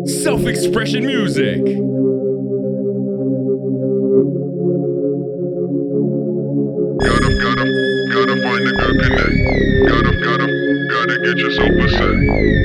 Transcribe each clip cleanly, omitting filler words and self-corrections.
Self-expression music. Gotta find a good connect. Gotta get yourself a set.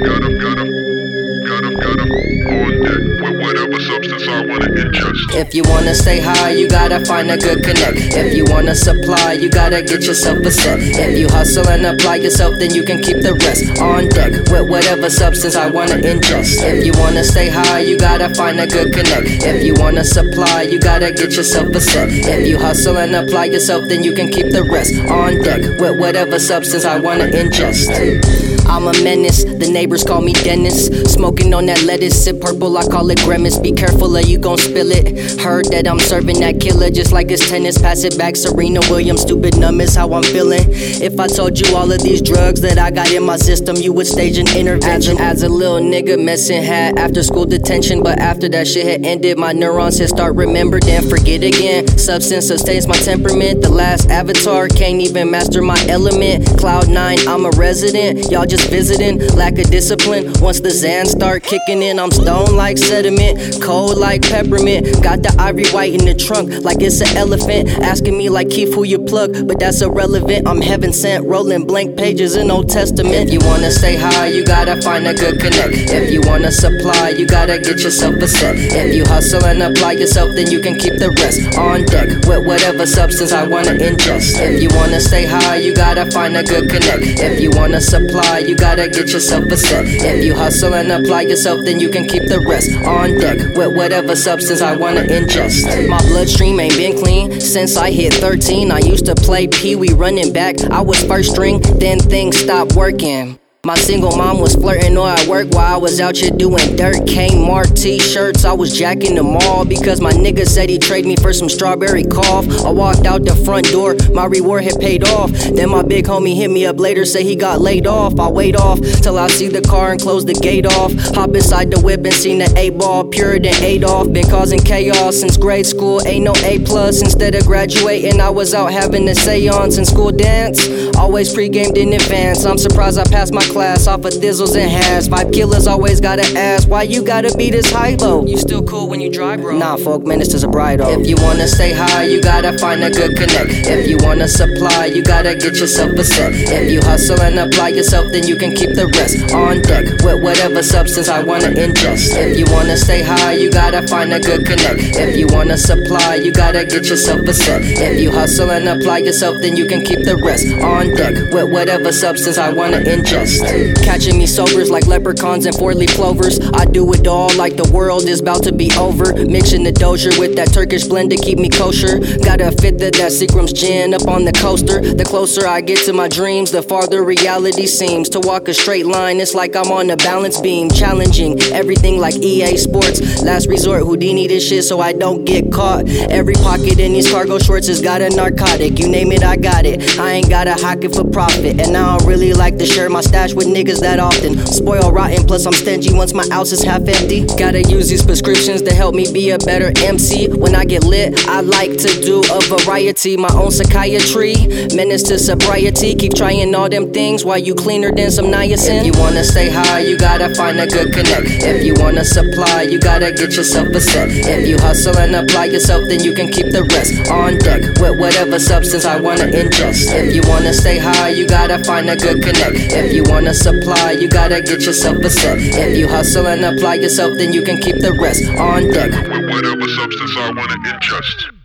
Gotta on deck with whatever substance I wanna ingest. If you wanna stay high, you gotta find a good connect. If you wanna supply, you gotta get yourself a set. If you hustle and apply yourself, then you can keep the rest on deck with whatever substance I wanna ingest. If you wanna stay high, you gotta find a good connect. If you wanna supply, you gotta get yourself a set. If you hustle and apply yourself, then you can keep the rest on deck with whatever substance I wanna ingest. I'm a menace, the neighbors call me Dennis. Smoking on that lettuce, sip purple, I call it grimace. Be careful or you gon' spill it. Heard that I'm serving that killer just like it's tennis. Pass it back, Serena Williams, stupid numb is how I'm feeling. If I told you all of these drugs that I got in my system, you would stage an intervention. As a little nigga, messing had after school detention. But after that shit had ended, my neurons had start remember, then forget again. Substance sustains my temperament. The last avatar can't even master my element. Cloud 9, I'm a resident. Y'all just visiting, lack of discipline. Once the Xan start kicking in, I'm stoned like sediment, cold like peppermint. Got the ivory white in the trunk like it's an elephant. Asking me like Keith who you plug, but that's irrelevant. I'm heaven sent, rolling blank pages in Old Testament. If you wanna stay high, you gotta find a good connect. If you wanna supply, you gotta get yourself a set. If you hustle and apply yourself, then you can keep the rest on deck with whatever substance I wanna ingest. If you wanna stay high, you gotta find a good connect. If you wanna supply, you gotta get yourself a set. If you hustle and apply yourself, then you can keep the rest on deck with whatever substance I wanna ingest. My bloodstream ain't been clean since I hit 13. I used to play Pee-wee running back. I was first string, then things stopped working. My single mom was flirting or at work while I was out here doing dirt. Kmart t-shirts, I was jacking them all because my nigga said he'd trade me for some strawberry cough. I walked out the front door, my reward had paid off. Then my big homie hit me up later, say he got laid off. I wait off till I see the car and close the gate off. Hop inside the whip and seen the 8-ball, pure than Adolf. Been causing chaos since grade school, ain't no A+. Instead of graduating, I was out having a seance in school dance. Always pre-gamed in advance, I'm surprised I passed my class off of thizzles and has. 5 killers always gotta ask, why you gotta be this high low? You still cool when you dry, bro? Nah, folk, ministers are bright, oh. If you wanna stay high, you gotta find a good connect. If you wanna supply, you gotta get yourself a set. If you hustle and apply yourself, then you can keep the rest on deck with whatever substance I wanna ingest. If you wanna stay high, you gotta find a good connect. If you wanna supply, you gotta get yourself a set. If you hustle and apply yourself, then you can keep the rest on deck with whatever substance I wanna ingest. Catching me sobers like leprechauns and 4-leaf clovers. I do it all like the world is about to be over. Mixing the doja with that Turkish blend to keep me kosher. Gotta fit that Seagram's gin up on the coaster. The closer I get to my dreams, the farther reality seems. To walk a straight line, it's like I'm on a balance beam. Challenging everything like EA Sports. Last resort, Houdini this shit so I don't get caught. Every pocket in these cargo shorts has got a narcotic. You name it, I got it. I ain't gotta hack it for profit. And I don't really like to share my stash with niggas that often. Spoil rotten, plus I'm stingy once my house is half empty. Gotta use these prescriptions to help me be a better MC. When I get lit, I like to do a variety. My own psychiatry, menace to sobriety. Keep trying all them things while you cleaner than some niacin. If you wanna stay high, you gotta find a good connect. If you wanna supply, you gotta get yourself a set. If you hustle and apply yourself, then you can keep the rest on deck with whatever substance I wanna ingest. If you wanna stay high, you gotta find a good connect. If you wanna supply, you gotta get yourself a set. If you hustle and apply yourself, then you can keep the rest on deck With whatever substance I wanna ingest.